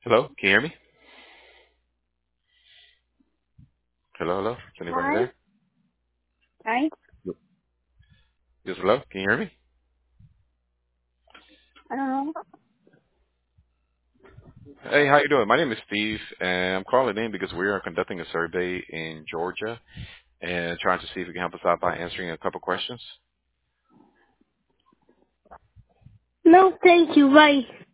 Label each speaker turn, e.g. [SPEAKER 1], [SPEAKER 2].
[SPEAKER 1] Hello, can you hear me? Hello, hello. Is anybody
[SPEAKER 2] Hi.
[SPEAKER 1] there?
[SPEAKER 2] Hi.
[SPEAKER 1] Yes, hello. Can you hear me?
[SPEAKER 2] Um,
[SPEAKER 1] Hey, how you doing? My name is Steve, and I'm calling in because we are conducting a survey in Georgia and trying to see if you can help us out by answering a couple questions.
[SPEAKER 2] no, thank you. Bye.